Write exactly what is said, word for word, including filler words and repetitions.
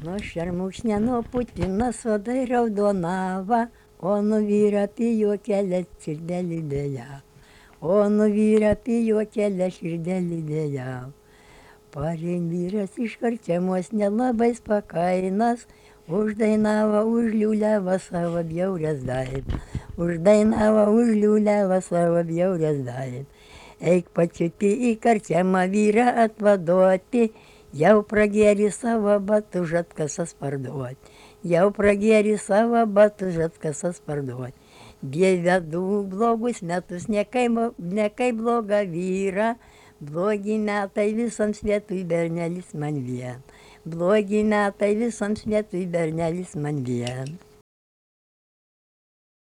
Nuo šermukšnė, nuo Putino sodai raudonava, o nuvyra pijuokelė širdelį dėja. O nuvyra pijuokelė širdelį dėja. Parėm vyras iš karčiamos nelabai pakainas, uždainavo, užliūliavo savo bjaurias dainas. Uždainavo, užliūliavo savo bjaurias dainas. Eik pačiupi į karčiamą vyrą atvaduoti, jau pragėri savo batų žatkasas parduoti. Jau pragėri savo batų žatkasas parduoti. Dieve du blogus metus, nekai, nekai blogą vyrą, blogi metai visam svietui, bernelis man vien. Blogi metai visam svietui, bernelis man vien.